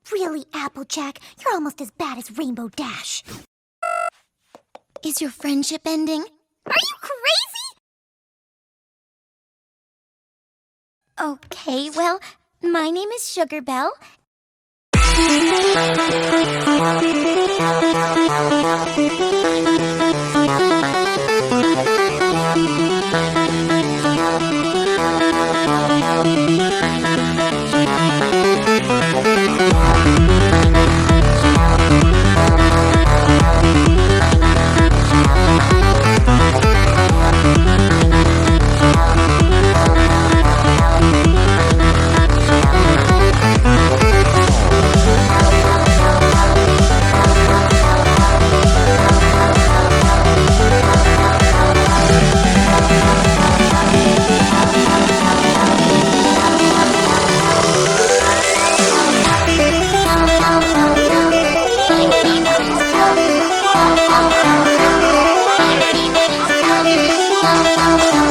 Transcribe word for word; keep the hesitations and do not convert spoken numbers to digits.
Really, Applejack, you're almost as bad as Rainbow Dash. Is your friendship ending? Are you crazy? Okay, well, my name is Sugar Belle. Oh,